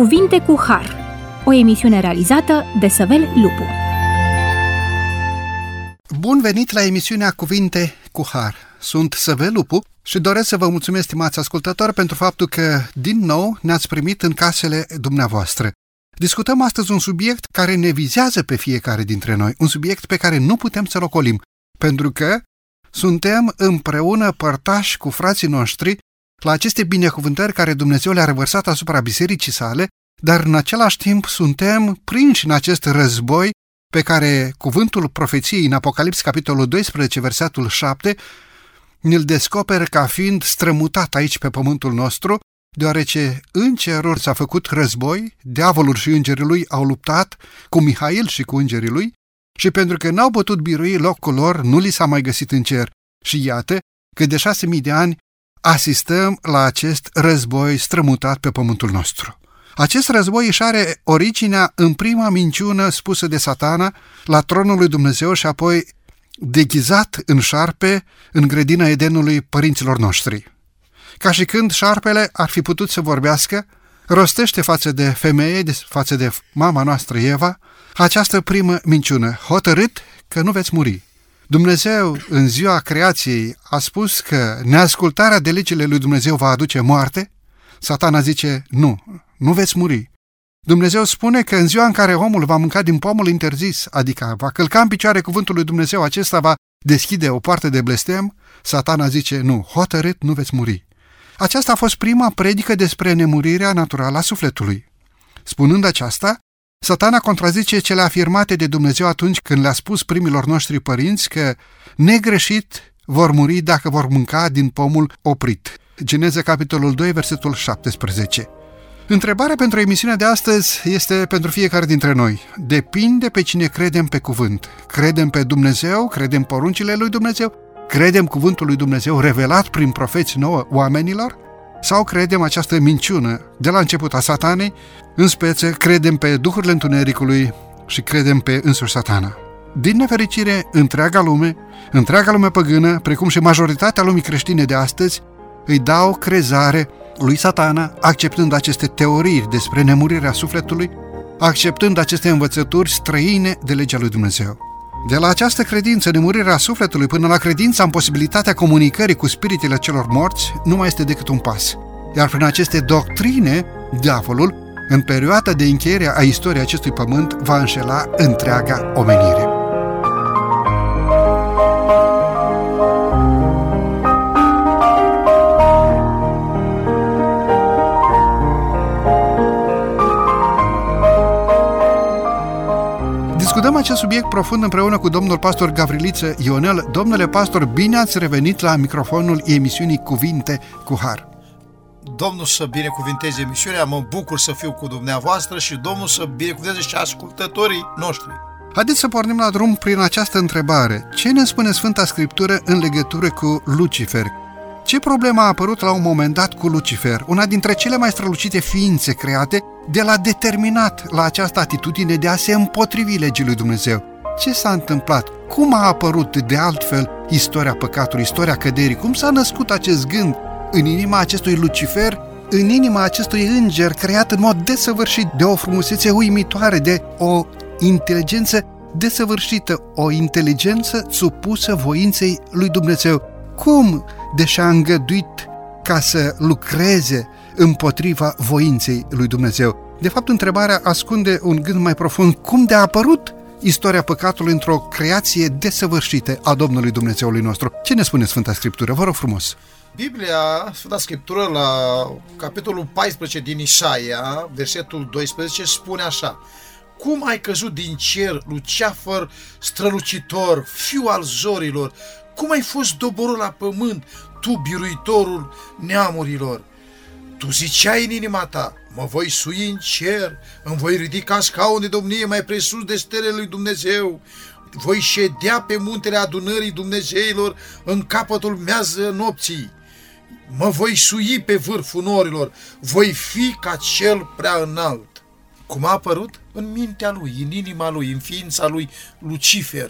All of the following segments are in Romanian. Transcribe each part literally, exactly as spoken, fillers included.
Cuvinte cu Har, o emisiune realizată de Săvel Lupu. Bun venit la emisiunea Cuvinte cu Har. Sunt Săvel Lupu și doresc să vă mulțumesc, stimați ascultători, pentru faptul că din nou ne-ați primit în casele dumneavoastră. Discutăm astăzi un subiect care ne vizează pe fiecare dintre noi, un subiect pe care nu putem să-l ocolim, pentru că suntem împreună părtași cu frații noștri la aceste binecuvântări care Dumnezeu le-a revărsat asupra bisericii sale, dar în același timp suntem prinși în acest război pe care cuvântul profeției în Apocalips, capitolul doisprezece, versetul șapte, ne-l descoperă ca fiind strămutat aici pe pământul nostru, deoarece în ceruri s-a făcut război, diavolul și îngerii lui au luptat cu Mihail și cu îngerii lui și pentru că n-au putut birui locul lor, nu li s-a mai găsit în cer. Și iată că de șase mii de ani asistăm la acest război strămutat pe pământul nostru. Acest război își are originea în prima minciună spusă de Satana la tronul lui Dumnezeu și apoi deghizat în șarpe în grădina Edenului părinților noștri. Ca și când șarpele ar fi putut să vorbească, rostește față de femeie, față de mama noastră Eva, această primă minciună: hotărât că nu veți muri. Dumnezeu, în ziua creației, a spus că neascultarea de legile lui Dumnezeu va aduce moarte. Satana zice: nu, nu veți muri. Dumnezeu spune că în ziua în care omul va mânca din pomul interzis, adică va călca în picioare cuvântul lui Dumnezeu, acesta va deschide o poartă de blestem. Satana zice: nu, hotărât nu veți muri. Aceasta a fost prima predică despre nemurirea naturală a sufletului. Spunând aceasta, Satana contrazice cele afirmate de Dumnezeu atunci când le-a spus primilor noștri părinți că negreșit vor muri dacă vor mânca din pomul oprit. Geneza, capitolul doi, versetul șaptesprezece. Întrebarea pentru emisiunea de astăzi este pentru fiecare dintre noi. Depinde pe cine credem pe cuvânt. Credem pe Dumnezeu, credem poruncile lui Dumnezeu, credem cuvântul lui Dumnezeu revelat prin profeți nouă oamenilor? Sau credem această minciună de la început a Satanei, în speță credem pe duhurile întunericului și credem pe însuși Satana? Din nefericire, întreaga lume, întreaga lume păgână, precum și majoritatea lumii creștine de astăzi, îi dau crezare lui Satana, acceptând aceste teorii despre nemurirea sufletului, acceptând aceste învățături străine de legea lui Dumnezeu. De la această credință, nemurirea sufletului, până la credința în posibilitatea comunicării cu spiritele celor morți, nu mai este decât un pas. Iar prin aceste doctrine, diavolul, în perioada de încheiere a istoriei acestui pământ, va înșela întreaga omenire. Discutăm acest subiect profund împreună cu domnul pastor Gavriliță Ionel. Domnule pastor, bine ați revenit la microfonul emisiunii Cuvinte cu Har. Domnul să binecuvinteze emisiunea, mă bucur să fiu cu dumneavoastră și Domnul să binecuvinteze și ascultătorii noștri. Haideți să pornim la drum prin această întrebare. Ce ne spune Sfânta Scriptură în legătură cu Lucifer? Ce problemă a apărut la un moment dat cu Lucifer, una dintre cele mai strălucite ființe create, de la determinat la această atitudine de a se împotrivi legii lui Dumnezeu? Ce s-a întâmplat? Cum a apărut de altfel istoria păcatului, istoria căderii? Cum s-a născut acest gând în inima acestui Lucifer, în inima acestui înger creat în mod desăvârșit, de o frumusețe uimitoare, de o inteligență desăvârșită, o inteligență supusă voinței lui Dumnezeu? Cum deși a îngăduit ca să lucreze împotriva voinței lui Dumnezeu? De fapt, întrebarea ascunde un gând mai profund. Cum de a apărut istoria păcatului într-o creație desăvârșită a Domnului Dumnezeului nostru? Ce ne spune Sfânta Scriptură? Vă rog frumos! Biblia, Sfânta Scriptură, la capitolul paisprezece din Isaia, versetul doisprezece, spune așa: cum ai căzut din cer, Lucifer strălucitor, fiu al zorilor, cum ai fost doborât la pământ, tu biruitorul neamurilor? Tu ziceai în inima ta: mă voi sui în cer, îmi voi ridica scaun de domnie mai presus de stelele lui Dumnezeu, voi ședea pe muntele adunării Dumnezeilor în capătul mează nopții, mă voi sui pe vârful norilor, voi fi ca cel prea înalt. Cum a apărut? În mintea lui, în inima lui, în ființa lui Lucifer,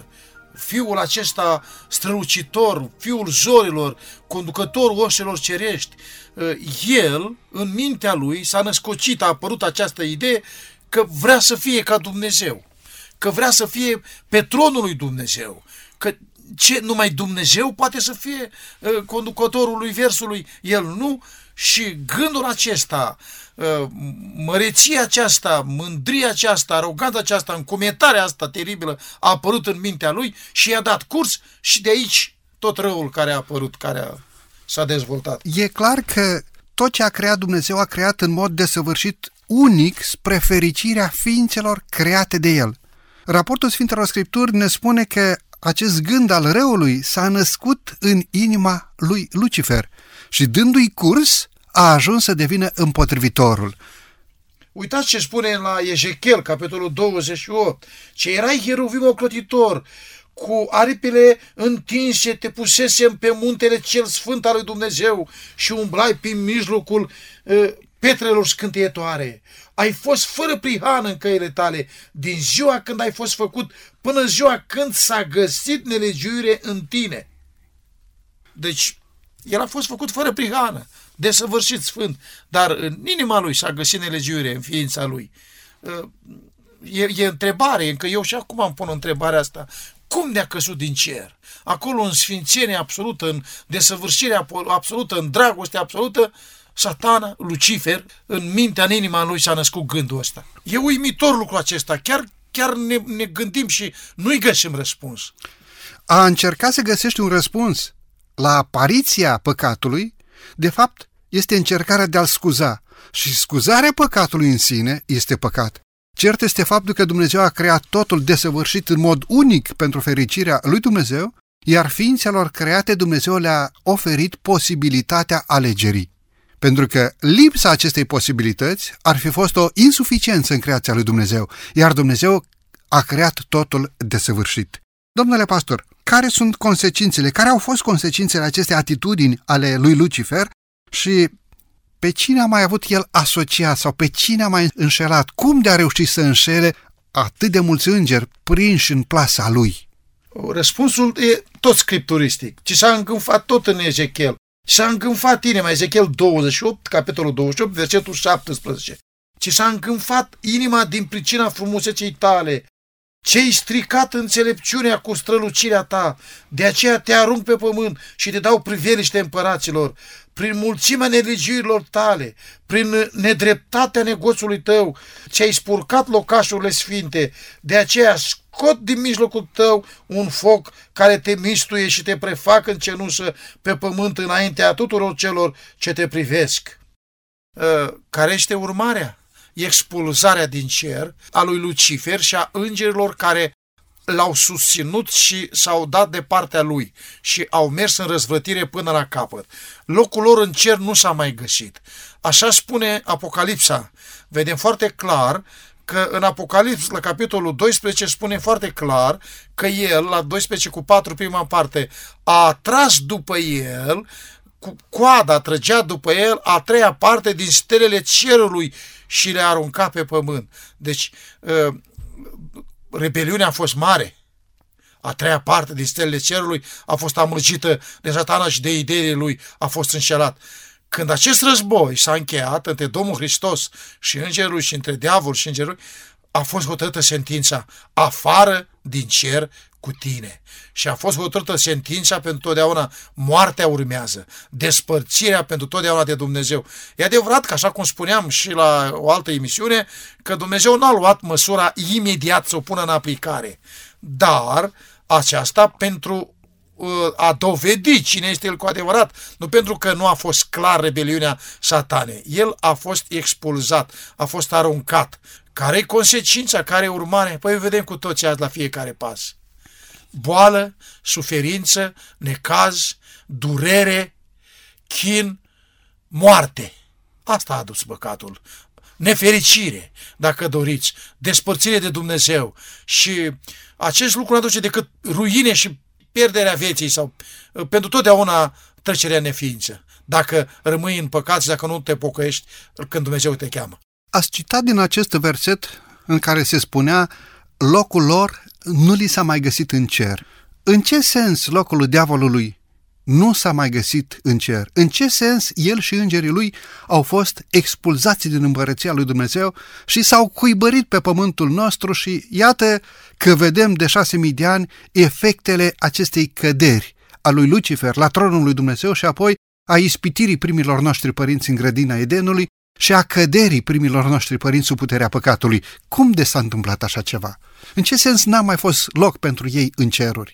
fiul acesta strălucitor, fiul zorilor, conducătorul oșelor cerești, el, în mintea lui, s-a născocit, a apărut această idee că vrea să fie ca Dumnezeu, că vrea să fie pe tronul lui Dumnezeu, că ce, numai Dumnezeu poate să fie uh, conducătorul lui versului, el nu, și gândul acesta, uh, măreția aceasta, mândria aceasta, aroganța aceasta, încumetarea asta teribilă a apărut în mintea lui și i-a dat curs și de aici tot răul care a apărut, care a, s-a dezvoltat. E clar că tot ce a creat Dumnezeu a creat în mod desăvârșit, unic, spre fericirea ființelor create de El. Raportul Sfintelor Scripturi ne spune că acest gând al răului s-a născut în inima lui Lucifer și, dându-i curs, a ajuns să devină împotrivitorul. Uitați ce spune la Ezechiel, capitolul douăzeci și opt, ce erai cheruvim ocrotitor, cu aripile întinse te pusesem pe muntele cel sfânt al lui Dumnezeu și umblai prin mijlocul uh, petrelor scânteietoare. Ai fost fără prihană în căile tale din ziua când ai fost făcut până ziua când s-a găsit nelegiuire în tine. Deci, el a fost făcut fără prihană, desăvârșit sfânt, dar în inima lui s-a găsit nelegiuire, în ființa lui. E, e întrebare, încă eu și acum îmi pun întrebarea asta. Cum ne-a căzut din cer? Acolo, în sfințenie absolută, în desăvârșire absolută, în dragoste absolută, Satana, Lucifer, în mintea, în inima lui s-a născut gândul ăsta. E uimitor lucrul acesta. Chiar, chiar ne, ne gândim și nu-i găsim răspuns. A încerca să găsești un răspuns la apariția păcatului, de fapt, este încercarea de a-l scuza. Și scuzarea păcatului în sine este păcat. Cert este faptul că Dumnezeu a creat totul desăvârșit în mod unic pentru fericirea lui Dumnezeu, iar ființelor create Dumnezeu le-a oferit posibilitatea alegerii. Pentru că lipsa acestei posibilități ar fi fost o insuficiență în creația lui Dumnezeu, iar Dumnezeu a creat totul desăvârșit. Domnule pastor, care sunt consecințele, care au fost consecințele acestei atitudini ale lui Lucifer și pe cine a mai avut el asociat sau pe cine a mai înșelat? Cum de a reușit să înșele atât de mulți îngeri prinși în plasa lui? Răspunsul e tot scripturistic, ci s-a îngânfat tot în Ezechiel. S-a îngânfat inima, Ezechiel douăzeci și opt, capitolul douăzeci și opt, versetul șaptesprezece. Ci s-a îngânfat inima din pricina frumuseței tale, ce-ai stricat înțelepciunea cu strălucirea ta, de aceea te arunc pe pământ și te dau priveliște împăraților, prin mulțimea nelegiurilor tale, prin nedreptatea negoțului tău, ce-ai spurcat locașurile sfinte, de aceea scot din mijlocul tău un foc care te mistuie și te prefac în cenușă pe pământ înaintea tuturor celor ce te privesc. Care este urmarea? Expulzarea din cer a lui Lucifer și a îngerilor care l-au susținut și s-au dat de partea lui și au mers în răzvrătire până la capăt. Locul lor în cer nu s-a mai găsit. Așa spune Apocalipsa. Vedem foarte clar că în Apocalips, la capitolul doisprezece, spune foarte clar că el, la doisprezece cu patru, prima parte, a atras după el, cu coada trăgea după el a treia parte din stelele cerului și le-a aruncat pe pământ. Deci, rebeliunea a fost mare. A treia parte din stelele cerului a fost amăgită de Satana și de ideile lui, a fost înșelat. Când acest război s-a încheiat între Domnul Hristos și îngerul și între diavol și îngerul, a fost hotărâtă sentința: afară din cer cu tine. Și a fost hotărâtă sentința pentru totdeauna: moartea urmează, despărțirea pentru totdeauna de Dumnezeu. E adevărat că, așa cum spuneam și la o altă emisiune, că Dumnezeu n-a luat măsura imediat să o pună în aplicare, dar aceasta pentru a dovedi cine este el cu adevărat, nu pentru că nu a fost clar rebeliunea Satanei. El a fost expulzat, a fost aruncat. Care-i consecința, care-i urmare? Păi vedem cu toții azi la fiecare pas. Boală, suferință, necaz, durere, chin, moarte. Asta a adus păcatul. Nefericire, dacă doriți, despărțire de Dumnezeu. Și acest lucru nu aduce decât ruine și pierderea vieții sau pentru totdeauna trecerea în neființă, dacă rămâi în păcat și dacă nu te pocăiești când Dumnezeu te cheamă. Ați citat din acest verset în care se spunea: locul lor nu li s-a mai găsit în cer. în ce sens locul diavolului nu s-a mai găsit în cer? În ce sens el și îngerii lui au fost expulzați din împărăția lui Dumnezeu și s-au cuibărit pe pământul nostru și iată că vedem de șase mii de ani efectele acestei căderi a lui Lucifer la tronul lui Dumnezeu și apoi a ispitirii primilor noștri părinți în grădina Edenului și a căderii primilor noștri părinți sub puterea păcatului. Cum de s-a întâmplat așa ceva? În ce sens n-a mai fost loc pentru ei în ceruri?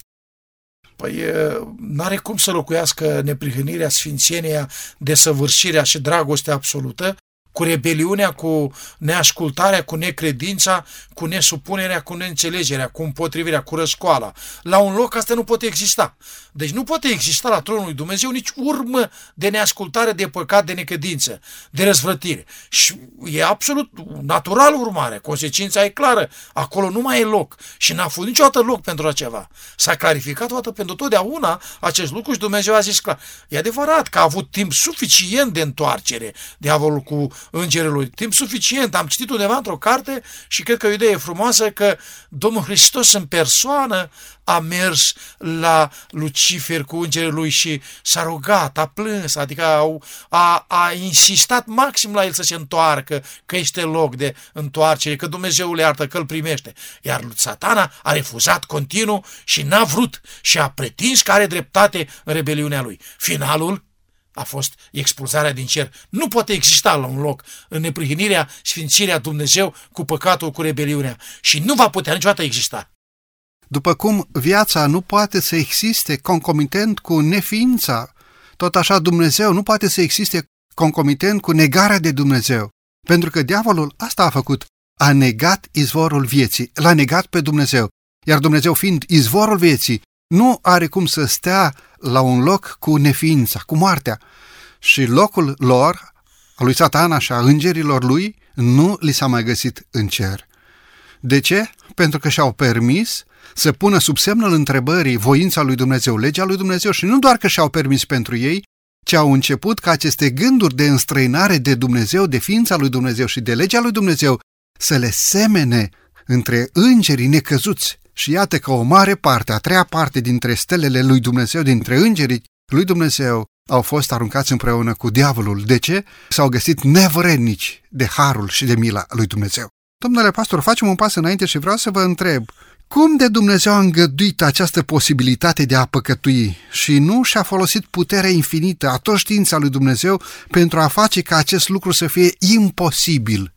Păi n-are cum să locuiască neprihănirea, sfințenia, desăvârșirea și dragostea absolută cu rebeliunea, cu neascultarea, cu necredința, cu nesupunerea, cu neînțelegerea, cu împotrivirea, cu răscoala. La un loc asta nu poate exista. Deci nu poate exista la tronul lui Dumnezeu nici urmă de neascultare, de păcat, de necredință, de răzvrătire. Și e absolut natural urmare, consecința e clară. Acolo nu mai e loc și n-a fost niciodată loc pentru ceva. S-a clarificat toată pentru totdeauna acest lucru și Dumnezeu a zis clar. E adevărat că a avut timp suficient de întoarcere diavolul cu îngerii lui. Timp suficient. Am citit undeva într-o carte și cred că o idee frumoasă că Domnul Hristos în persoană a mers la Lucifer cu îngerii lui și s-a rugat, a plâns, adică a, a, a insistat maxim la el să se întoarcă, că este loc de întoarcere, că Dumnezeu le iartă, că îl primește. Iar Satana a refuzat continuu și n-a vrut și a pretins că are dreptate în rebeliunea lui. Finalul a fost expulzarea din cer. Nu poate exista la un loc în neprihănirea, sfințirea Dumnezeu cu păcatul, cu rebeliunea și nu va putea niciodată exista. După cum viața nu poate să existe concomitent cu neființa, tot așa Dumnezeu nu poate să existe concomitent cu negarea de Dumnezeu. Pentru că diavolul asta a făcut, a negat izvorul vieții, l-a negat pe Dumnezeu. Iar Dumnezeu fiind izvorul vieții, nu are cum să stea la un loc cu neființa, cu moartea. Și locul lor, a lui Satana și a îngerilor lui, nu li s-a mai găsit în cer. De ce? Pentru că și-au permis să pună sub semnul întrebării voința lui Dumnezeu, legea lui Dumnezeu și nu doar că și-au permis pentru ei, ci au început ca aceste gânduri de înstrăinare de Dumnezeu, de ființa lui Dumnezeu și de legea lui Dumnezeu să le semene între îngerii necăzuți. Și iată că o mare parte, a treia parte dintre stelele lui Dumnezeu, dintre îngerii lui Dumnezeu, au fost aruncați împreună cu diavolul. De ce? S-au găsit nevrednici de harul și de mila lui Dumnezeu. Domnule pastor, facem un pas înainte și vreau să vă întreb, cum de Dumnezeu a îngăduit această posibilitate de a păcătui și nu și-a folosit puterea infinită, a tot știința lui Dumnezeu pentru a face ca acest lucru să fie imposibil?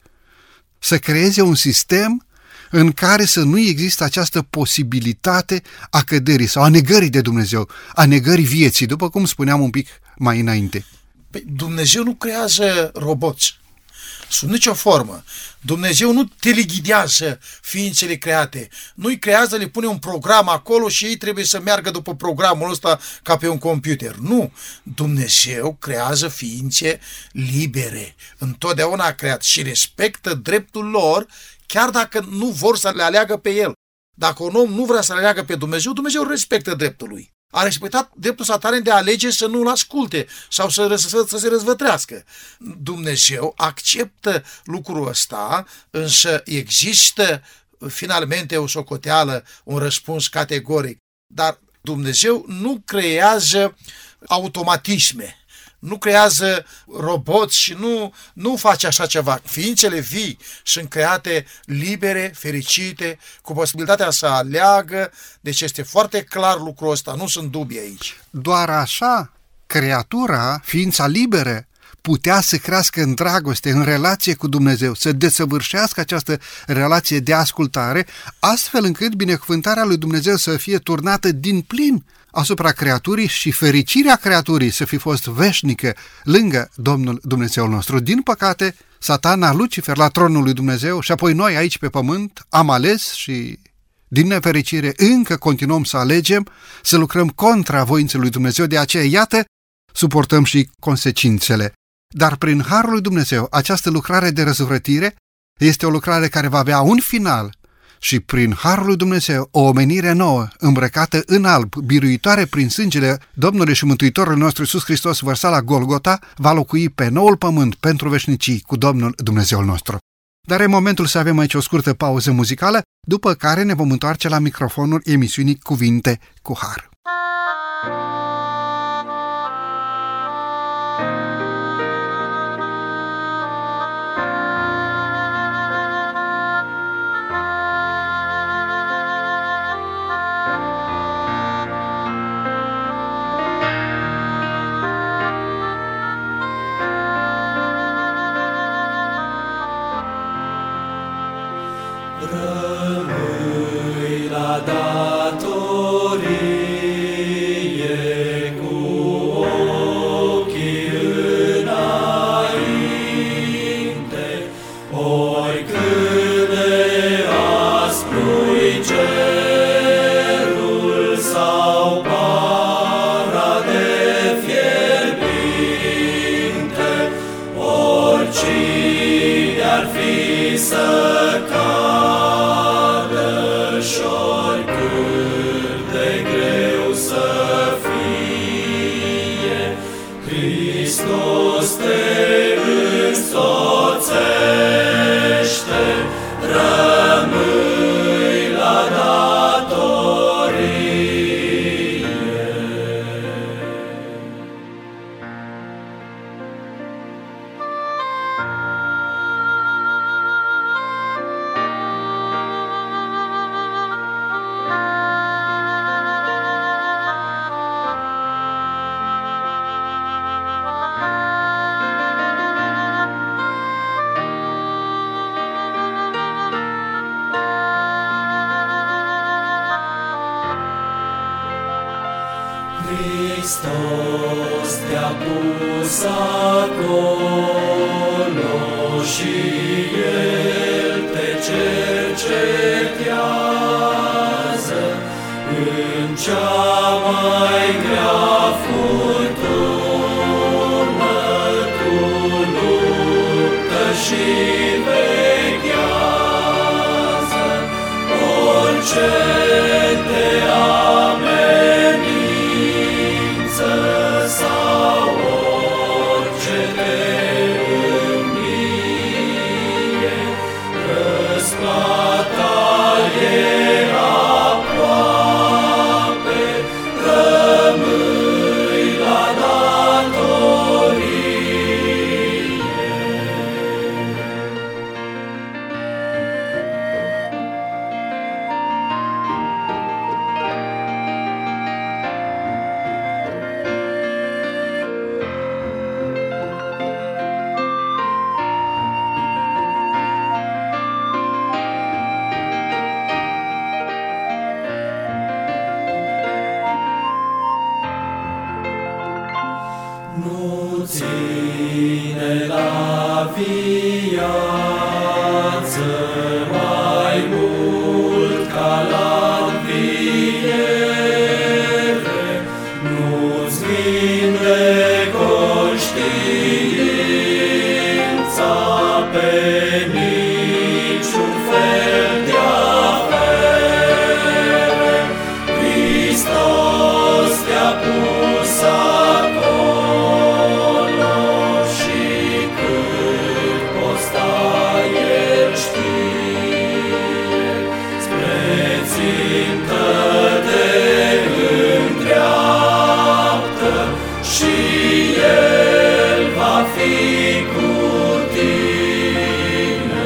Să creeze un sistem în care să nu există această posibilitate a căderii sau a negării de Dumnezeu, a negării vieții, după cum spuneam un pic mai înainte. Păi Dumnezeu nu creează roboți, sub nicio formă. Dumnezeu nu teleghidează ființele create, nu-i creează, le pune un program acolo și ei trebuie să meargă după programul ăsta ca pe un computer. Nu! Dumnezeu creează ființe libere, întotdeauna a creat și respectă dreptul lor, chiar dacă nu vor să le aleagă pe el. Dacă un om nu vrea să le aleagă pe Dumnezeu, Dumnezeu respectă dreptul lui. A respectat dreptul Satanei de a alege să nu-l asculte sau să, să, să se răzvătrească. Dumnezeu acceptă lucrul ăsta, însă există finalmente o socoteală, un răspuns categoric. Dar Dumnezeu nu creează automatisme, nu creează roboți și nu, nu face așa ceva. Ființele vii sunt create libere, fericite, cu posibilitatea să aleagă, deci este foarte clar lucrul ăsta, nu sunt dubii aici. Doar așa, creatura, ființa liberă, putea să crească în dragoste, în relație cu Dumnezeu, să desăvârșească această relație de ascultare, astfel încât binecuvântarea lui Dumnezeu să fie turnată din plin asupra creaturii și fericirea creaturii să fi fost veșnică lângă Domnul Dumnezeul nostru. Din păcate, Satana, Lucifer la tronul lui Dumnezeu și apoi noi aici pe pământ am ales și din nefericire încă continuăm să alegem, să lucrăm contra voinței lui Dumnezeu, de aceea, iată, suportăm și consecințele. Dar prin harul lui Dumnezeu, această lucrare de răzvrătire este o lucrare care va avea un final și prin harul lui Dumnezeu, o omenire nouă, îmbrăcată în alb, biruitoare prin sângele Domnului și Mântuitorul nostru Iisus Hristos vărsat la Golgota, va locui pe noul pământ pentru veșnicii cu Domnul Dumnezeul nostru. Dar e momentul să avem aici o scurtă pauză muzicală, după care ne vom întoarce la microfonul emisiunii Cuvinte cu Har. Rămâi la datorie cu ochii înainte, oricând de aspru-i cerul sau para de fierbinte, oricine ar fi să Hristos te însoțește, rămâi la datorie. Hristos te-a pus acolo și El te cercetează în cea mai grea furtună, tu luptă și veghează orice te amenință sau orice te îmbie, răsplata e aproape, rămâi la datorie. Nu ține la viață mai mult ca la înviere, nu-ți vinde conștiința pe niciun fel de avere. Hristos te-a pus acolo și cât poți sta El știe, spre țintă te îndreaptă și El va fi cu tine.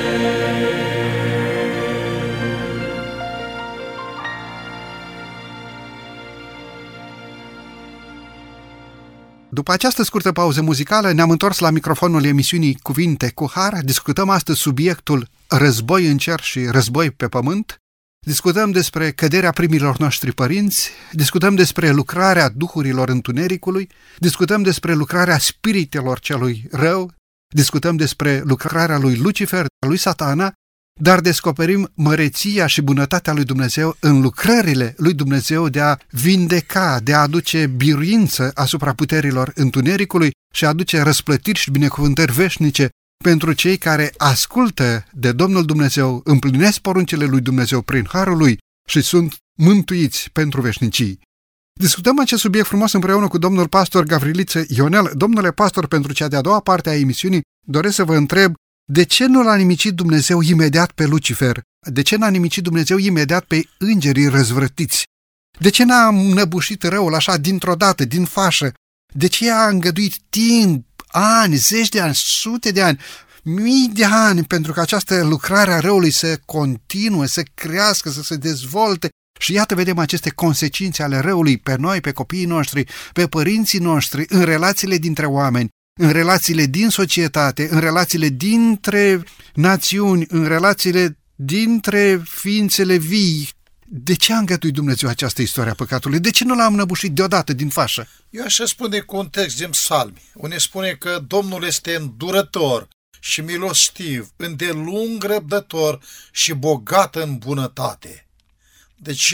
După această scurtă pauză muzicală, ne-am întors la microfonul emisiunii Cuvinte cu Har. Discutăm astăzi subiectul război în cer și război pe pământ. Discutăm despre căderea primilor noștri părinți, discutăm despre lucrarea duhurilor întunericului, discutăm despre lucrarea spiritelor celui rău, discutăm despre lucrarea lui Lucifer, lui Satana, dar descoperim măreția și bunătatea lui Dumnezeu în lucrările lui Dumnezeu de a vindeca, de a aduce biruință asupra puterilor întunericului și a aduce răsplătiri și binecuvântări veșnice pentru cei care ascultă de Domnul Dumnezeu, împlinesc poruncile lui Dumnezeu prin harul lui și sunt mântuiți pentru veșnicii. Discutăm acest subiect frumos împreună cu domnul pastor Gavriliță Ionel. Domnule pastor, pentru cea de-a doua parte a emisiunii, doresc să vă întreb De ce nu l-a nimicit Dumnezeu imediat pe Lucifer? De ce n-a nimicit Dumnezeu imediat pe îngerii răzvrătiți? De ce n-a înăbușit răul așa dintr-o dată, din fașă? De ce a îngăduit timp, ani, zeci de ani, sute de ani, mii de ani pentru că această lucrare a răului să continue, să crească, să se dezvolte? Și iată vedem aceste consecințe ale răului pe noi, pe copiii noștri, pe părinții noștri, în relațiile dintre oameni, în relațiile din societate, în relațiile dintre națiuni, în relațiile dintre ființele vii. De ce a îngăduit Dumnezeu această istorie a păcatului? De ce nu l-a înăbușit deodată din fașă? Eu aș spune cu un text din Psalmi, unde spune că Domnul este îndurător și milostiv, îndelung răbdător și bogat în bunătate. Deci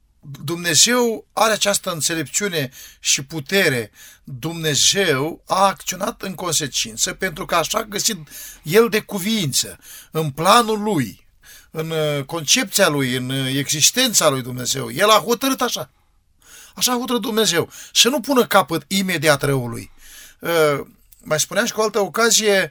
Dumnezeu are această înțelepciune și putere. Dumnezeu a acționat în consecință pentru că așa a găsit El de cuviință, în planul Lui, în concepția Lui, în existența Lui Dumnezeu. El a hotărât așa. Așa a hotărât Dumnezeu. Să nu pună capăt imediat răului. Mai spuneam și cu o altă ocazie,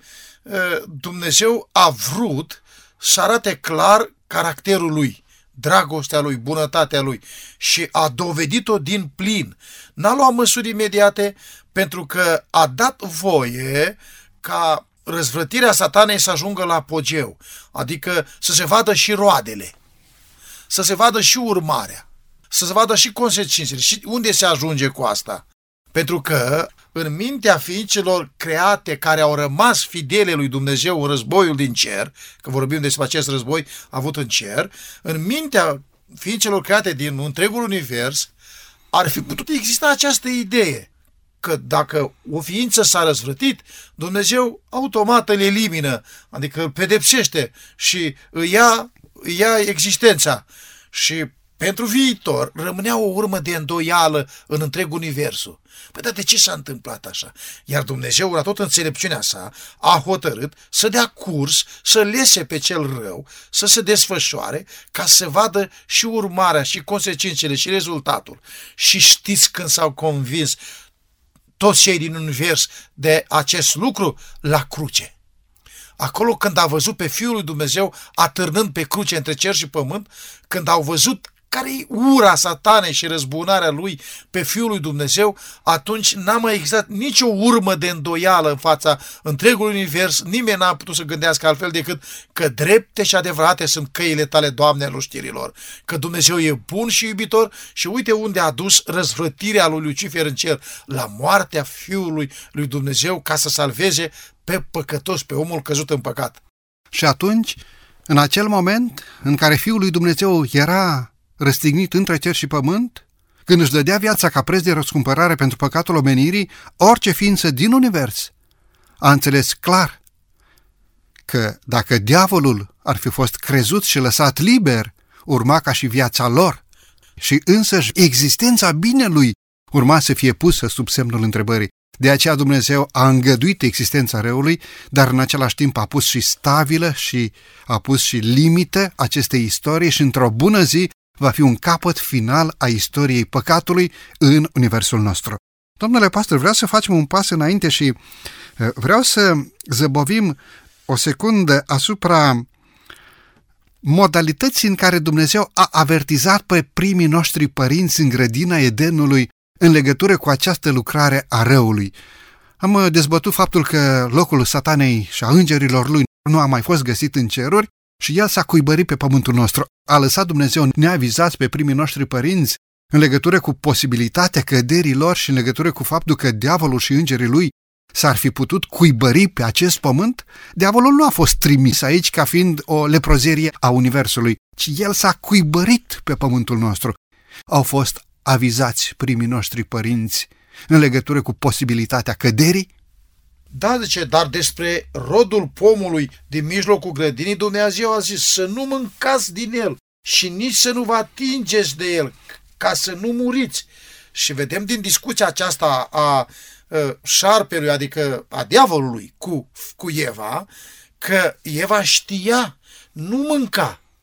Dumnezeu a vrut să arate clar caracterul Lui, dragostea Lui, bunătatea Lui și a dovedit-o din plin. N-a luat măsuri imediate pentru că a dat voie ca răzvrătirea Satanei să ajungă la apogeu, adică să se vadă și roadele, să se vadă și urmarea, să se vadă și consecințele. Și unde se ajunge cu asta? Pentru că în mintea ființelor create care au rămas fidele lui Dumnezeu în războiul din cer, că vorbim despre acest război avut în cer, în mintea ființelor create din întregul univers ar fi putut exista această idee că dacă o ființă s-a răzvrătit, Dumnezeu automat îl elimină, adică îl pedepsește și îi ia, îi ia existența. Și pentru viitor rămânea o urmă de îndoială în întreg universul. Păi dar de ce s-a întâmplat așa? Iar Dumnezeu, la tot înțelepciunea sa, a hotărât să dea curs, să lese pe cel rău, să se desfășoare, ca să vadă și urmarea, și consecințele, și rezultatul. Și știți când s-au convins toți cei din univers de acest lucru? La cruce. Acolo când a văzut pe Fiul lui Dumnezeu atârnând pe cruce între cer și pământ, când au văzut care-i ura Satanei și răzbunarea lui pe Fiul lui Dumnezeu, atunci n-a mai existat nicio urmă de îndoială în fața întregului univers, nimeni n-a putut să gândească altfel decât că drepte și adevărate sunt căile tale, Doamne, al știrilor, că Dumnezeu e bun și iubitor și uite unde a dus răzvrătirea lui Lucifer în cer, la moartea Fiului lui Dumnezeu, ca să salveze pe păcătos, pe omul căzut în păcat. Și atunci, în acel moment în care Fiul lui Dumnezeu era răstignit între cer și pământ, când își dădea viața ca preț de răscumpărare pentru păcatul omenirii, orice ființă din univers a înțeles clar că dacă diavolul ar fi fost crezut și lăsat liber, urma ca și viața lor și însăși existența binelui urma să fie pusă sub semnul întrebării. De aceea Dumnezeu a îngăduit existența răului, dar în același timp a pus și stabilă și a pus și limită acestei istorii și într-o bună zi va fi un capăt final a istoriei păcatului în universul nostru. Domnule pastor, vreau să facem un pas înainte și vreau să zăbovim o secundă asupra modalității în care Dumnezeu a avertizat pe primii noștri părinți în grădina Edenului în legătură cu această lucrare a răului. Am dezbătut faptul că locul Satanei și a îngerilor lui nu a mai fost găsit în ceruri și el s-a cuibărit pe pământul nostru. A lăsat Dumnezeu neavizați pe primii noștri părinți în legătură cu posibilitatea căderii lor și în legătură cu faptul că diavolul și îngerii lui s-ar fi putut cuibări pe acest pământ. Diavolul nu a fost trimis aici ca fiind o leprozerie a universului, ci el s-a cuibărit pe pământul nostru. Au fost avizați primii noștri părinți în legătură cu posibilitatea căderii? Da, zice, dar despre rodul pomului din mijlocul grădinii, Dumnezeu a zis să nu mâncați din el și nici să nu vă atingeți de el, ca să nu muriți. Și vedem din discuția aceasta a, a șarpelui, adică a diavolului cu, cu Eva, că Eva știa, nu mânca,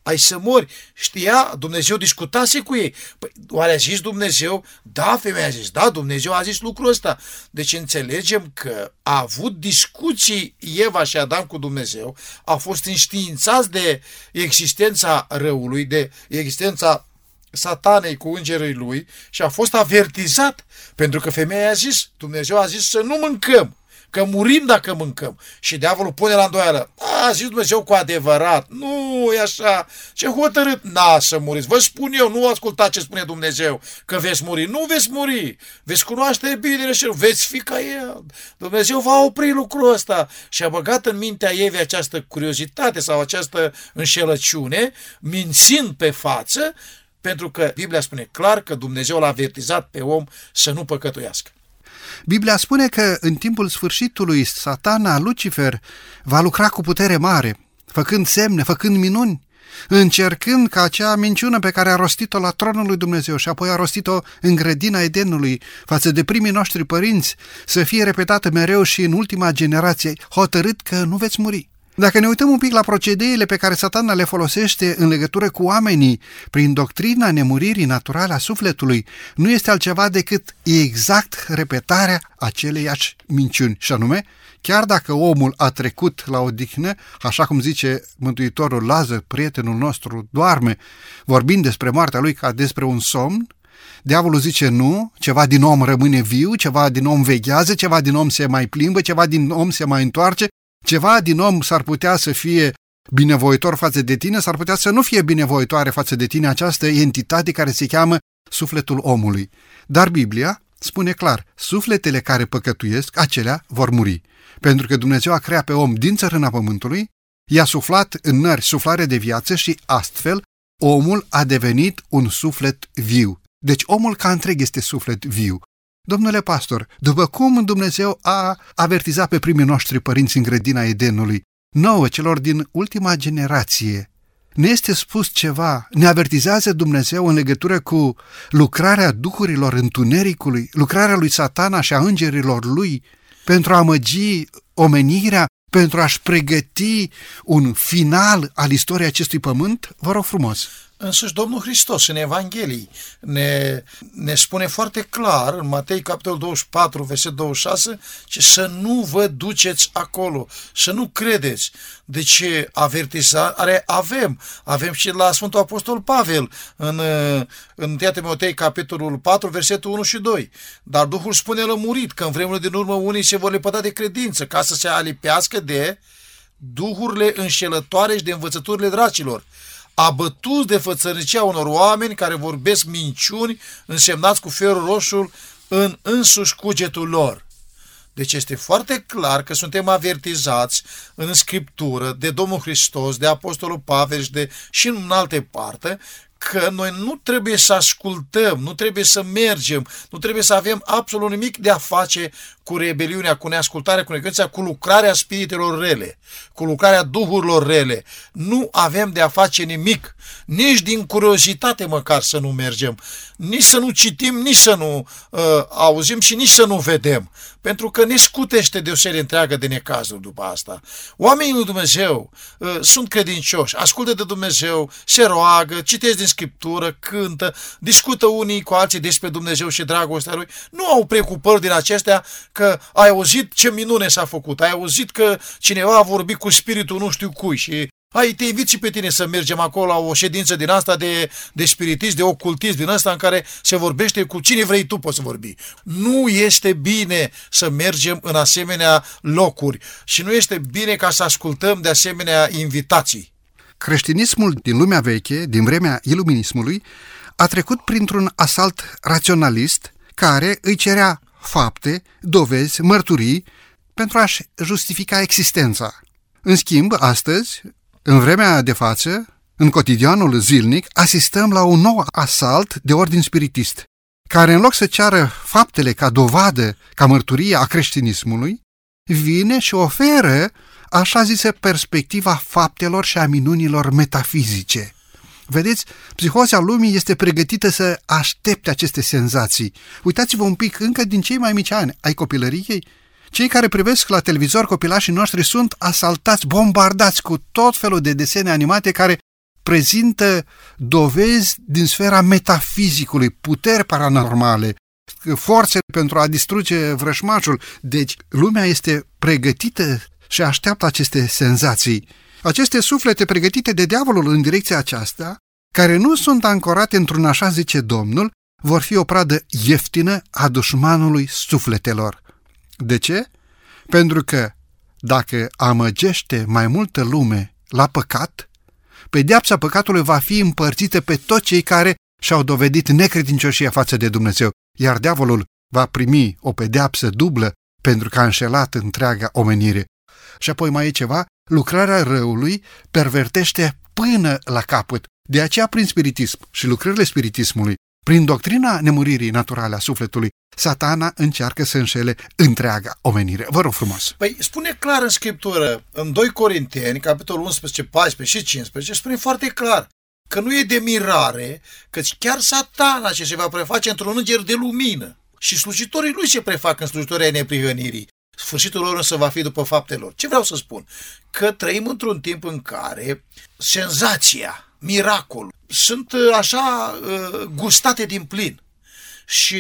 ai să mori. Știa, Dumnezeu discutase cu ei. Păi, oare a zis Dumnezeu? Da, femeia a zis, da, Dumnezeu a zis lucrul ăsta. Deci înțelegem că a avut discuții Eva și Adam cu Dumnezeu, au fost înștiințați de existența răului, de existența Satanei cu îngerii lui și a fost avertizat, pentru că femeia a zis, Dumnezeu a zis să nu mâncăm, că murim dacă mâncăm. Și diavolul pune la îndoială, a zis Dumnezeu cu adevărat, nu e așa, ce hotărât, n-a să muriți, vă spun eu, nu ascultați ce spune Dumnezeu, că veți muri, nu veți muri, veți cunoaște binele și veți fi ca El. Dumnezeu va opri lucrul ăsta și a băgat în mintea Evei această curiozitate sau această înșelăciune, mințind pe față, pentru că Biblia spune clar că Dumnezeu l-a avertizat pe om să nu păcătuiască. Biblia spune că în timpul sfârșitului Satana, Lucifer, va lucra cu putere mare, făcând semne, făcând minuni, încercând ca acea minciună pe care a rostit-o la tronul lui Dumnezeu și apoi a rostit-o în grădina Edenului față de primii noștri părinți să fie repetată mereu și în ultima generație, hotărât că nu veți muri. Dacă ne uităm un pic la procedeile pe care Satana le folosește în legătură cu oamenii prin doctrina nemuririi naturale a sufletului, nu este altceva decât exact repetarea aceleiași minciuni, și anume, chiar dacă omul a trecut la odihnă, așa cum zice Mântuitorul, Lazar, prietenul nostru, doarme, vorbind despre moartea lui ca despre un somn, diavolul zice nu, ceva din om rămâne viu, ceva din om veghează, ceva din om se mai plimbă, ceva din om se mai întoarce, ceva din om s-ar putea să fie binevoitor față de tine, s-ar putea să nu fie binevoitoare față de tine această entitate care se cheamă sufletul omului. Dar Biblia spune clar, sufletele care păcătuiesc, acelea vor muri. Pentru că Dumnezeu a creat pe om din țărâna pământului, i-a suflat în nări suflare de viață și astfel omul a devenit un suflet viu. Deci omul ca întreg este suflet viu. Domnule pastor, după cum Dumnezeu a avertizat pe primii noștri părinți în grădina Edenului, nouă celor din ultima generație, ne este spus ceva, ne avertizează Dumnezeu în legătură cu lucrarea duhurilor întunericului, lucrarea lui Satana și a îngerilor lui, pentru a amăgi omenirea, pentru a-și pregăti un final al istoriei acestui pământ? Vă rog frumos! Însuși Domnul Hristos în Evanghelii ne, ne spune foarte clar în Matei capitolul douăzeci și patru, versetul douăzeci și șase, că să nu vă duceți acolo, să nu credeți. Deci avertizare avem, avem și la Sfântul Apostol Pavel în, în întâi Timotei capitolul patru, versetul unu și doi. Dar Duhul spune lămurit că în vremurile din urmă unii se vor lepăda de credință ca să se alipească de duhurile înșelătoare și de învățăturile dracilor, abătuți de fățărnicia unor oameni care vorbesc minciuni însemnați cu ferul roșu în însuși cugetul lor. Deci este foarte clar că suntem avertizați în Scriptură de Domnul Hristos, de Apostolul Pavel și, de, și în alte parte, că noi nu trebuie să ascultăm, nu trebuie să mergem, nu trebuie să avem absolut nimic de a face cu rebeliunea, cu neascultarea, cu necredința, cu lucrarea spiritelor rele, cu lucrarea duhurilor rele. Nu avem de a face nimic, nici din curiozitate măcar să nu mergem, nici să nu citim, nici să nu uh, auzim și nici să nu vedem, pentru că ne scutește de o serie întreagă de necazuri după asta. Oamenii lui Dumnezeu uh, sunt credincioși, ascultă de Dumnezeu, se roagă, citesc din Scriptură, cântă, discută unii cu alții despre Dumnezeu și dragostea Lui, nu au preocupări din acestea că ai auzit ce minune s-a făcut, ai auzit că cineva a vorbit cu spiritul nu știu cui și ai, te invit și pe tine să mergem acolo la o ședință din asta de, de spiritism, de ocultism, din asta în care se vorbește cu cine vrei tu poți să vorbi. Nu este bine să mergem în asemenea locuri și nu este bine ca să ascultăm de asemenea invitații. Creștinismul din lumea veche, din vremea iluminismului, a trecut printr-un asalt raționalist care îi cerea fapte, dovezi, mărturii pentru a-și justifica existența. În schimb, astăzi, în vremea de față, în cotidianul zilnic, asistăm la un nou asalt de ordin spiritist, care în loc să ceară faptele ca dovadă, ca mărturie a creștinismului, vine și oferă așa zisă perspectiva faptelor și a minunilor metafizice. Vedeți, psihoza lumii este pregătită să aștepte aceste senzații. Uitați-vă un pic încă din cei mai mici ani ai copilăriei. Cei care privesc la televizor, copilașii noștri sunt asaltați, bombardați cu tot felul de desene animate care prezintă dovezi din sfera metafizicului, puteri paranormale, forțe pentru a distruge vrășmașul. Deci lumea este pregătită și așteaptă aceste senzații. Aceste suflete pregătite de diavolul în direcția aceasta, care nu sunt ancorate într-un așa zice Domnul, vor fi o pradă ieftină a dușmanului sufletelor. De ce? Pentru că dacă amăgește mai multă lume la păcat, pedeapsa păcatului va fi împărțită pe toți cei care și-au dovedit necredincioșia față de Dumnezeu, iar diavolul va primi o pedeapsă dublă pentru că a înșelat întreaga omenire. Și apoi mai e ceva, lucrarea răului pervertește până la capăt. De aceea, prin spiritism și lucrările spiritismului, prin doctrina nemuririi naturale a sufletului, Satana încearcă să înșele întreaga omenire. Vă rog frumos! Păi spune clar în Scriptură, în doi Corinteni, capitolul unsprezece, paisprezece și cincisprezece, spune foarte clar că nu e de mirare, căci chiar Satana ce se va preface într-un înger de lumină și slujitorii lui se prefac în slujitorii ai neprihănirii. Sfârșitul lor însă va fi după faptele lor. Ce vreau să spun? Că trăim într-un timp în care senzația, miracolul, sunt așa gustate din plin. Și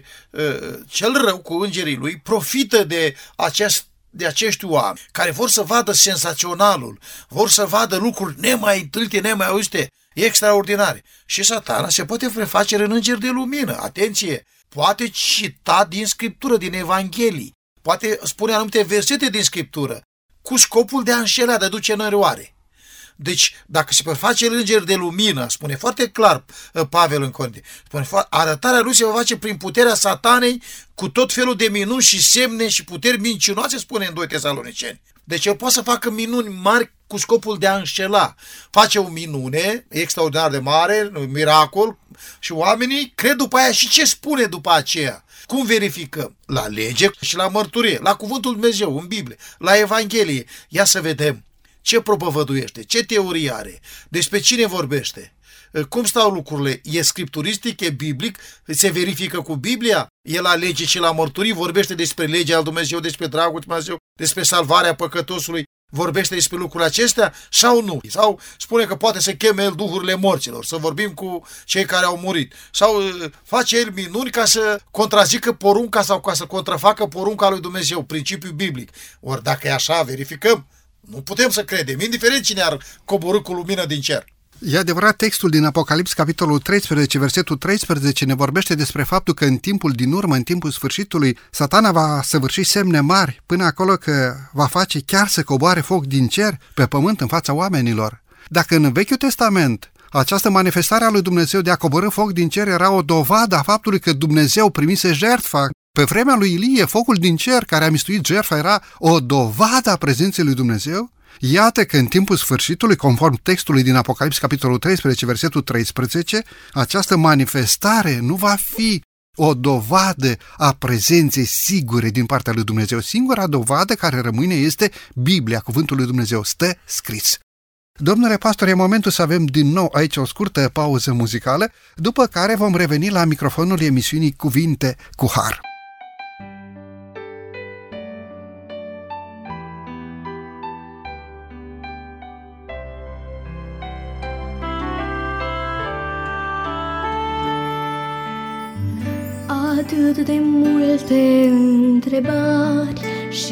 uh, cel rău cu îngerii lui profită de, acest, de acești oameni care vor să vadă senzaționalul, vor să vadă lucruri nemai întâlnite, nemai auzite, extraordinare. Și Satana se poate preface în înger de lumină. Atenție! Poate cita din Scriptură, din Evanghelii, poate spune anumite versete din Scriptură, cu scopul de a înșela, de a duce în eroare. Deci, dacă se preface înger de lumină, spune foarte clar Pavel în Corinteni, spune, arătarea lui se va face prin puterea Satanei cu tot felul de minuni și semne și puteri mincinoase, spune în doi Tesaloniceni. Deci el poate să facă minuni mari cu scopul de a înșela. Face o minune extraordinar de mare, un miracol, și oamenii cred după aia și ce spune după aceea. Cum verificăm? La lege și la mărturie, la cuvântul Dumnezeu, în Biblie, la Evanghelie. Ia să vedem ce propovăduiește, ce teorie are, despre cine vorbește, cum stau lucrurile, e scripturistic, e biblic, se verifică cu Biblia, e la lege și la mărturii, vorbește despre legea al Dumnezeu, despre dragul Dumnezeu, despre salvarea păcătosului, vorbește despre lucrurile acestea sau nu? Sau spune că poate să cheme el duhurile morților, să vorbim cu cei care au murit, sau face el minuni ca să contrazică porunca sau ca să contrafacă porunca lui Dumnezeu, principiul biblic. Ori dacă e așa, verificăm. Nu putem să credem, indiferent cine ar coborî cu lumină din cer. E adevărat, textul din Apocalips, capitolul treisprezece, versetul treisprezece, ne vorbește despre faptul că în timpul din urmă, în timpul sfârșitului, Satana va săvârși semne mari, până acolo că va face chiar să coboare foc din cer pe pământ în fața oamenilor. Dacă în Vechiul Testament această manifestare a lui Dumnezeu de a coborî foc din cer era o dovadă a faptului că Dumnezeu primise jertfa, pe vremea lui Ilie, focul din cer care a mistuit jertfa era o dovadă a prezenței lui Dumnezeu, iată că în timpul sfârșitului, conform textului din Apocalips, capitolul treisprezece, versetul treisprezece, această manifestare nu va fi o dovadă a prezenței sigure din partea lui Dumnezeu. Singura dovadă care rămâne este Biblia, cuvântul lui Dumnezeu, stă scris. Domnule pastor, e momentul să avem din nou aici o scurtă pauză muzicală, după care vom reveni la microfonul emisiunii Cuvinte cu Har. Atât de multe întrebări și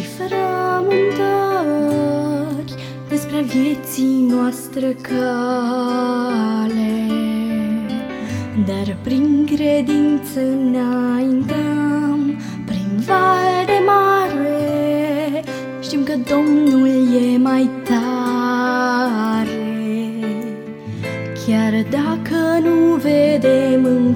frământări despre vieții noastre cale, dar prin credință înaintăm prin val de mare. Știm că Domnul e mai tare, chiar dacă nu vedem în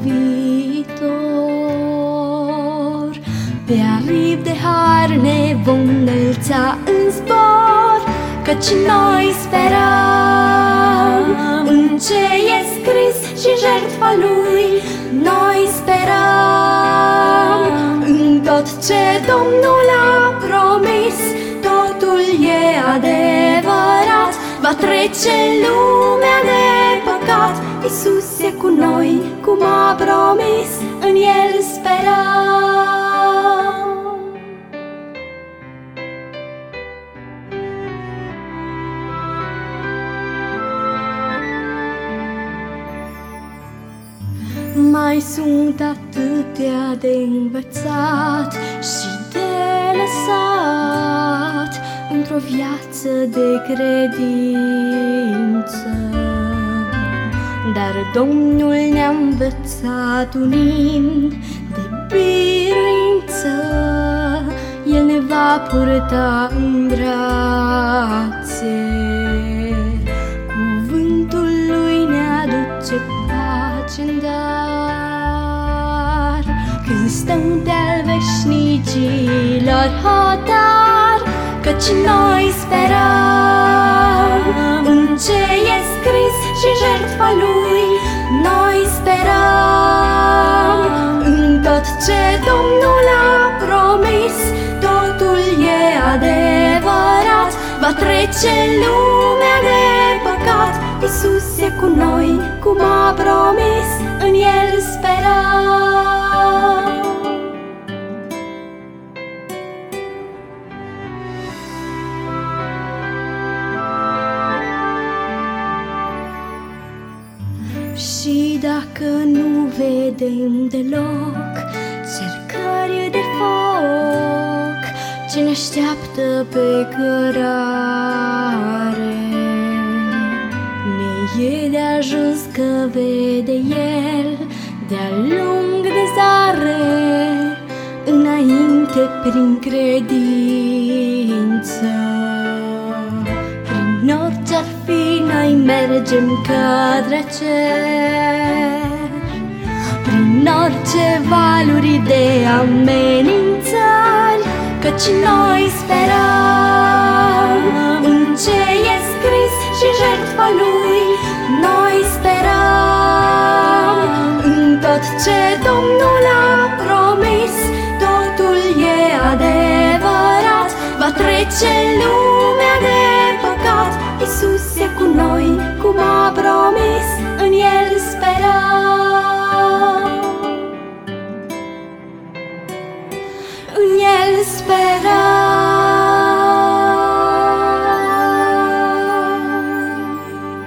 viitor. Pe aripi de har ne vom înălța în zbor, căci noi sperăm în ce e scris și jertfa lui. Noi sperăm în tot ce Domnul a promis. Totul e adevărat, va trece lumea de păcat. Iisus e cu noi, cum a promis, în El sperăm. sunt atâtea de învățat și de lăsat într-o viață de credință. Dar Domnul ne-a învățat unind de biruință, El ne va purta în brațe. Cuvântul Lui ne aduce pace în dar, când stăm de-al veșnicilor hotar, căci noi sperăm în ce e scris și jertfa Lui. Noi sperăm în tot ce Domnul a promis. Totul e adevărat, va trece lumea de păcat. Iisus e cu noi, cum a promis, în El sperăm. Și dacă nu vedem deloc cercări de foc ce ne așteaptă pe cărare, ne e de ajuns că vede El de-a lung de zare înainte prin credință. Prin orice-ar fi, noi mergem către cer, prin orice valuri de amenințări, căci noi sperăm în ce e scris și jertfa Lui. Noi sperăm în tot ce Domnul a promis. Totul e adevărat, va trece lumea de păcat. Iisus e cu noi, cum a promis, în El sperăm. În El sperăm.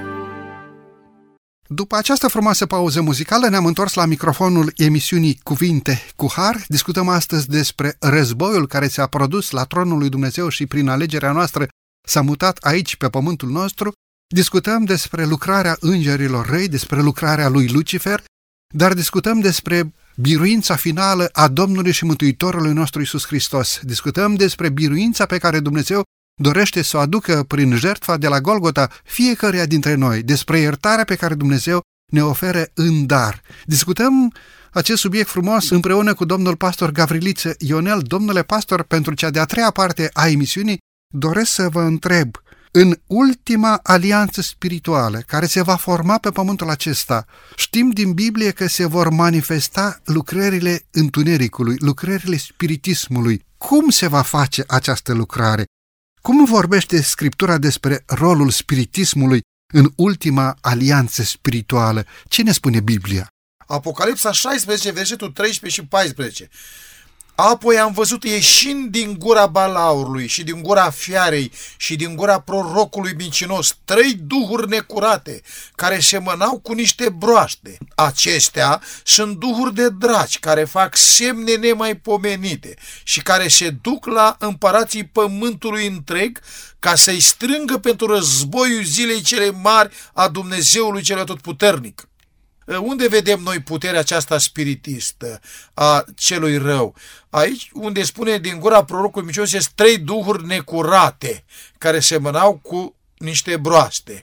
După această frumoasă pauză muzicală ne-am întors la microfonul emisiunii Cuvinte cu Har. Discutăm astăzi despre războiul care s-a produs la tronul lui Dumnezeu și prin alegerea noastră s-a mutat aici pe pământul nostru. Discutăm despre lucrarea îngerilor răi, despre lucrarea lui Lucifer, dar discutăm despre biruința finală a Domnului și Mântuitorului nostru Iisus Hristos. Discutăm despre biruința pe care Dumnezeu dorește să o aducă prin jertfa de la Golgota fiecăruia dintre noi, despre iertarea pe care Dumnezeu ne oferă în dar. Discutăm acest subiect frumos împreună cu domnul pastor Gavriliță Ionel. Domnule pastor, pentru cea de-a treia parte a emisiunii, doresc să vă întreb, în ultima alianță spirituală care se va forma pe pământul acesta, știm din Biblie că se vor manifesta lucrările întunericului, lucrările spiritismului. Cum se va face această lucrare? Cum vorbește Scriptura despre rolul spiritismului în ultima alianță spirituală? Ce ne spune Biblia? Apocalipsa șaisprezece, versetul treisprezece și paisprezece. Apoi am văzut ieșind din gura balaurului și din gura fiarei și din gura prorocului mincinos trei duhuri necurate care semănau cu niște broaște. Acestea sunt duhuri de draci care fac semne nemaipomenite și care se duc la împărații pământului întreg ca să-i strângă pentru războiul zilei cele mari a Dumnezeului cel Atotputernic. Unde vedem noi puterea aceasta spiritistă a celui rău? Aici unde spune din gura prorocului mincinos sunt trei duhuri necurate care semănau cu niște broaște.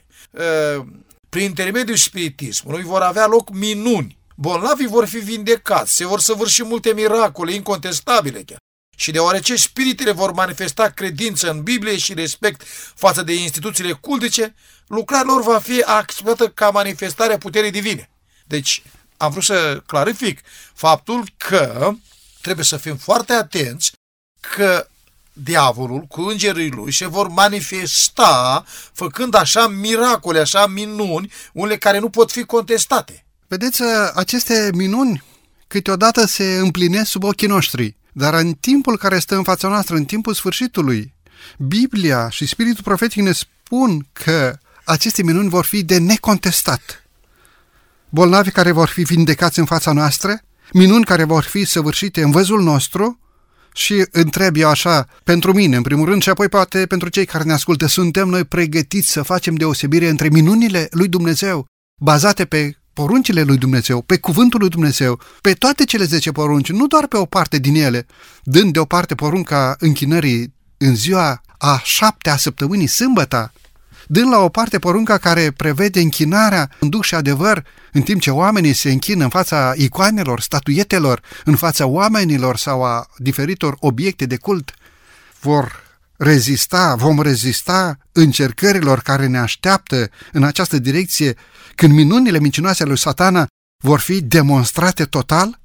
Prin intermediul spiritismului vor avea loc minuni. Bolnavii vor fi vindecați, se vor săvârși multe miracole incontestabile chiar. Și deoarece spiritele vor manifesta credință în Biblie și respect față de instituțiile cultice, lucrarea lor va fi acceptată ca manifestarea puterii divine. Deci, am vrut să clarific faptul că trebuie să fim foarte atenți că diavolul cu îngerii lui se vor manifesta făcând așa miracole, așa minuni, unele care nu pot fi contestate. Vedeți, aceste minuni câteodată se împlinesc sub ochii noștri, dar în timpul care stă în fața noastră, în timpul sfârșitului, Biblia și Spiritul Profetic ne spun că aceste minuni vor fi de necontestat. bolnavi care vor fi vindecați în fața noastră, minuni care vor fi săvârșite în văzul nostru. Și întreb eu așa, pentru mine în primul rând și apoi poate pentru cei care ne ascultă, suntem noi pregătiți să facem deosebire între minunile lui Dumnezeu, bazate pe poruncile lui Dumnezeu, pe cuvântul lui Dumnezeu, pe toate cele zece porunci, nu doar pe o parte din ele, dând deoparte porunca închinării în ziua a șaptea săptămânii, sâmbăta, dând la o parte porunca care prevede închinarea în duh și adevăr, în timp ce oamenii se închină în fața icoanelor, statuietelor, în fața oamenilor sau a diferitor obiecte de cult, vor rezista, vom rezista încercărilor care ne așteaptă în această direcție, când minunile mincinoase ale lui Satana vor fi demonstrate total?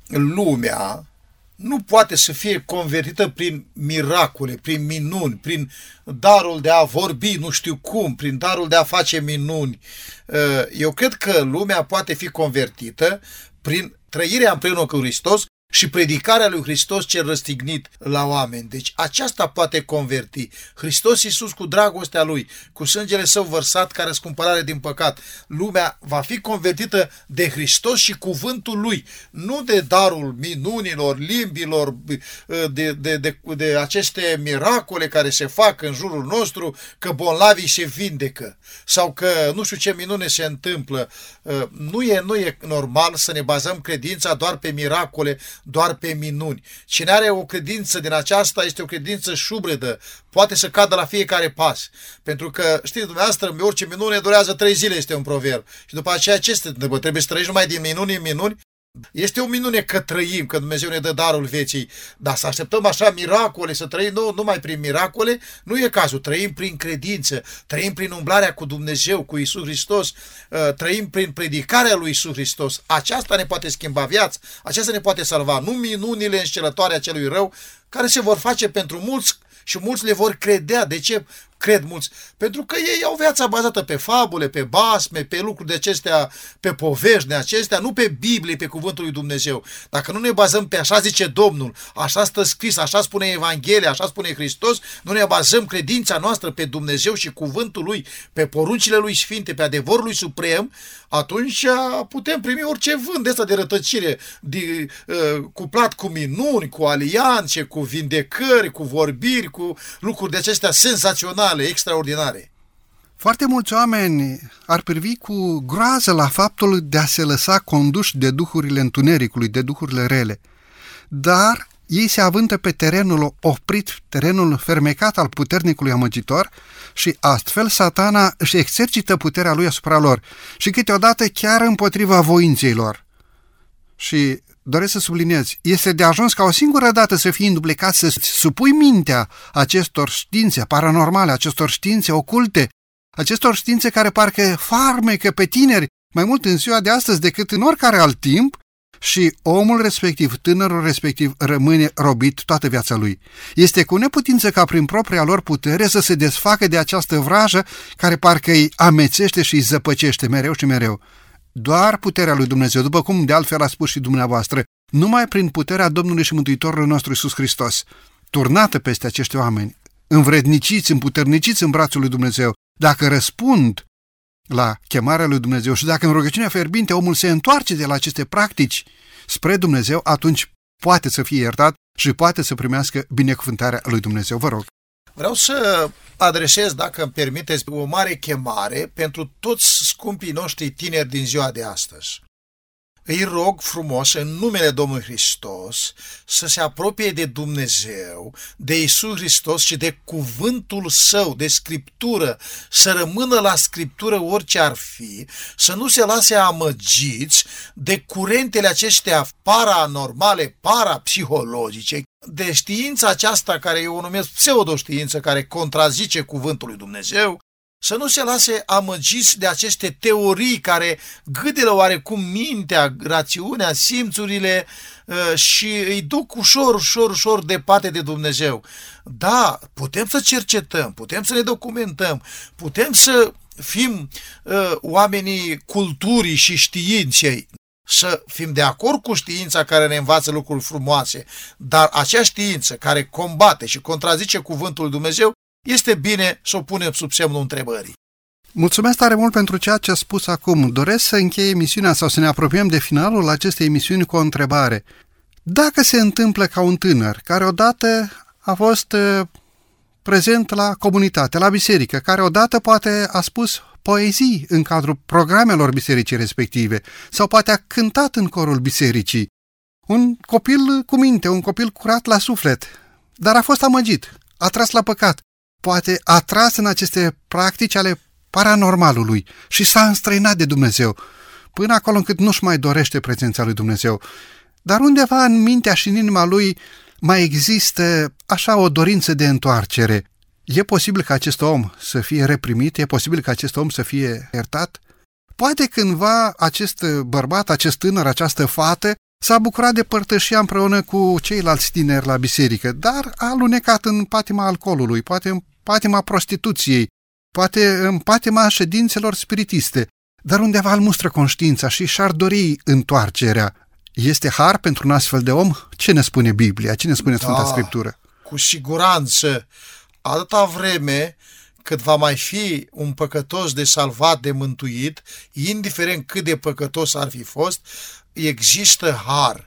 Lumea nu poate să fie convertită prin miracole, prin minuni, prin darul de a vorbi nu știu cum, prin darul de a face minuni. Eu cred că lumea poate fi convertită prin trăirea împreună cu Hristos și predicarea lui Hristos cel răstignit la oameni. Deci aceasta poate converti. Hristos Iisus cu dragostea Lui, cu sângele Său vărsat ca răscumpărare din păcat. Lumea va fi convertită de Hristos și cuvântul Lui, nu de darul minunilor, limbilor, de, de, de, de aceste miracole care se fac în jurul nostru, că bolnavii se vindecă sau că nu știu ce minune se întâmplă. Nu e, nu e normal să ne bazăm credința doar pe miracole, doar pe minuni. Cine are o credință din aceasta este o credință șubredă, poate să cadă la fiecare pas. Pentru că, știți dumneavoastră, orice minune durează trei zile, este un proverb. Și după aceea ce se întâmplă? Trebuie să trăiești numai din minuni în minuni? Este o minune că trăim, că Dumnezeu ne dă darul vieții, dar să așteptăm așa miracole, să trăim nu, numai prin miracole, nu e cazul. Trăim prin credință, trăim prin umblarea cu Dumnezeu, cu Iisus Hristos, trăim prin predicarea lui Iisus Hristos. Aceasta ne poate schimba viața, aceasta ne poate salva, nu minunile înșelătoare a celui rău, care se vor face pentru mulți și mulți le vor credea. De ce cred mulți? Pentru că ei au viața bazată pe fabule, pe basme, pe lucruri de acestea, pe povești de acestea, nu pe Biblie, pe cuvântul lui Dumnezeu. Dacă nu ne bazăm pe așa zice Domnul, așa stă scris, așa spune Evanghelia, așa spune Hristos, nu ne bazăm credința noastră pe Dumnezeu și cuvântul Lui, pe poruncile Lui Sfinte, pe adevărul Lui Suprem, atunci putem primi orice vânt de ăsta de rătăcire, de, uh, cuplat cu minuni, cu alianțe, cu vindecări, cu vorbiri, cu lucruri de acestea senzaționale, extraordinare. Foarte mulți oameni ar privi cu groază la faptul de a se lăsa conduși de duhurile întunericului, de duhurile rele. Dar ei se avântă pe terenul oprit, terenul fermecat al puternicului amăgitor și astfel Satana își exercită puterea lui asupra lor și câteodată chiar împotriva voinței lor. Și doresc să subliniez, este de ajuns ca o singură dată să fii înduplicat, să supui mintea acestor științe paranormale, acestor științe oculte, acestor științe care parcă farmecă pe tineri mai mult în ziua de astăzi decât în oricare alt timp, și omul respectiv, tânărul respectiv, rămâne robit toată viața lui. Este cu neputință ca prin propria lor putere să se desfacă de această vrajă care parcă îi amețește și îi zăpăcește mereu și mereu. Doar puterea lui Dumnezeu, după cum de altfel a spus și dumneavoastră, numai prin puterea Domnului și Mântuitorului nostru Iisus Hristos, turnată peste acești oameni, învredniciți, împuterniciți în brațul lui Dumnezeu, dacă răspund la chemarea lui Dumnezeu și dacă în rugăciunea fierbinte omul se întoarce de la aceste practici spre Dumnezeu, atunci poate să fie iertat și poate să primească binecuvântarea lui Dumnezeu. Vă rog. Vreau să adresez, dacă îmi permiteți, o mare chemare pentru toți scumpii noștri tineri din ziua de astăzi. Îi rog frumos, în numele Domnului Hristos, să se apropie de Dumnezeu, de Iisus Hristos și de cuvântul Său, de Scriptură, să rămână la Scriptură orice ar fi, să nu se lase amăgiți de curentele acestea paranormale, parapsihologice, de știința aceasta care eu o numesc pseudoștiință, care contrazice cuvântul lui Dumnezeu, să nu se lase amăgiți de aceste teorii care gâdilă oarecum mintea, rațiunea, simțurile și îi duc ușor, ușor, ușor departe de Dumnezeu. Da, putem să cercetăm, putem să ne documentăm, putem să fim uh, oamenii culturii și științei, să fim de acord cu știința care ne învață lucruri frumoase, dar acea știință care combate și contrazice cuvântul lui Dumnezeu, este bine să o punem sub semnul întrebării. Mulțumesc tare mult pentru ceea ce a spus acum. Doresc să încheie emisiunea sau să ne apropiem de finalul acestei emisiuni cu o întrebare. Dacă se întâmplă ca un tânăr care odată a fost prezent la comunitate, la biserică, care odată poate a spus poezii în cadrul programelor bisericii respective sau poate a cântat în corul bisericii, un copil cu minte, un copil curat la suflet, dar a fost amăgit, a tras la păcat, poate a tras în aceste practici ale paranormalului și s-a înstrăinat de Dumnezeu, până acolo încât nu-și mai dorește prezența lui Dumnezeu. Dar undeva în mintea și în inima lui mai există așa o dorință de întoarcere. E posibil ca acest om să fie reprimit? E posibil ca acest om să fie iertat? Poate cândva acest bărbat, acest tânăr, această fată s-a bucurat de părtășia împreună cu ceilalți tineri la biserică, dar a alunecat în patima alcoolului, poate în patima prostituției, poate în patima ședințelor spiritiste, dar undeva îl mustră conștiința și și-ar dori întoarcerea. Este har pentru un astfel de om? Ce ne spune Biblia? Ce ne spune da, Sfânta Scriptură? Cu siguranță, atâta vreme cât va mai fi un păcătos de salvat, de mântuit, indiferent cât de păcătos ar fi fost, există har.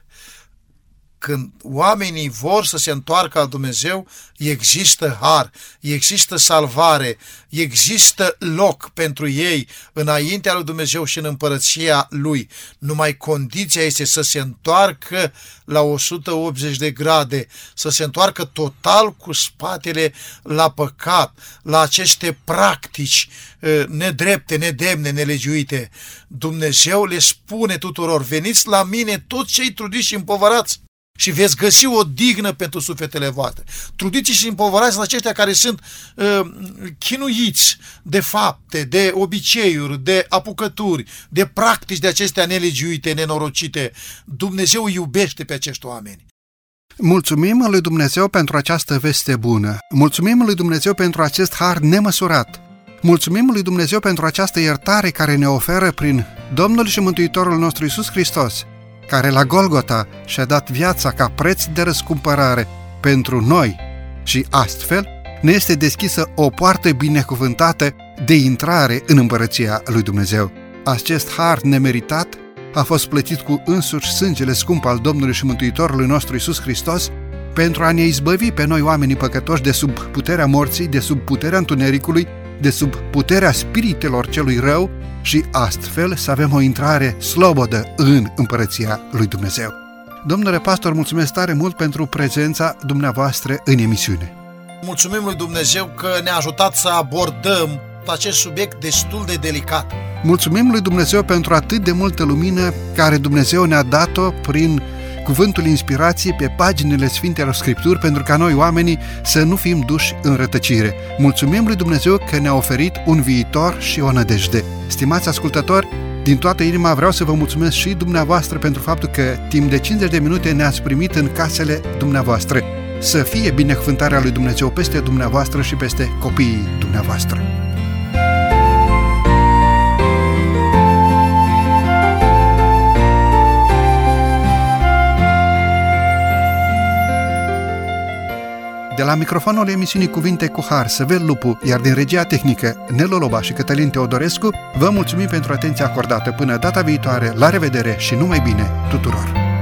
Când oamenii vor să se întoarcă la Dumnezeu, există har, există salvare, există loc pentru ei înaintea lui Dumnezeu și în împărăția Lui. Numai condiția este să se întoarcă la o sută optzeci de grade, să se întoarcă total cu spatele la păcat, la aceste practici nedrepte, nedemne, nelegiuite. Dumnezeu le spune tuturor: veniți la mine toți cei trudiți și împovărați și veți găsi o dignă pentru sufletele voastre. Trudiți și împovărați sunt aceștia care sunt uh, chinuiți de fapte, de obiceiuri, de apucături, de practici de acestea nelegiuite, nenorocite. Dumnezeu iubește pe acești oameni. Mulțumim lui Dumnezeu pentru această veste bună. Mulțumim lui Dumnezeu pentru acest har nemăsurat. Mulțumim lui Dumnezeu pentru această iertare care ne oferă prin Domnul și Mântuitorul nostru Iisus Hristos, care la Golgota și-a dat viața ca preț de răscumpărare pentru noi și astfel ne este deschisă o poartă binecuvântată de intrare în împărăția lui Dumnezeu. Acest har nemeritat a fost plătit cu însuși sângele scump al Domnului și Mântuitorului nostru Iisus Hristos pentru a ne izbăvi pe noi oamenii păcătoși de sub puterea morții, de sub puterea întunericului, de sub puterea spiritelor celui rău și astfel să avem o intrare slobodă în împărăția lui Dumnezeu. Domnule pastor, mulțumesc tare mult pentru prezența dumneavoastră în emisiune. Mulțumim lui Dumnezeu că ne-a ajutat să abordăm acest subiect destul de delicat. Mulțumim lui Dumnezeu pentru atât de multă lumină care Dumnezeu ne-a dat-o prin cuvântul inspirației pe paginile Sfintelor Scripturi, pentru ca noi oamenii să nu fim duși în rătăcire. Mulțumim lui Dumnezeu că ne-a oferit un viitor și o nădejde. Stimați ascultători, din toată inima vreau să vă mulțumesc și dumneavoastră pentru faptul că timp de cincizeci de minute ne-ați primit în casele dumneavoastră. Să fie binecuvântarea lui Dumnezeu peste dumneavoastră și peste copiii dumneavoastră. De la microfonul emisiunii Cuvinte cu Har, Săvel Lupu, iar din regia tehnică Nelu Loba și Cătălin Teodorescu, vă mulțumim pentru atenția acordată. Până data viitoare, la revedere și numai bine tuturor!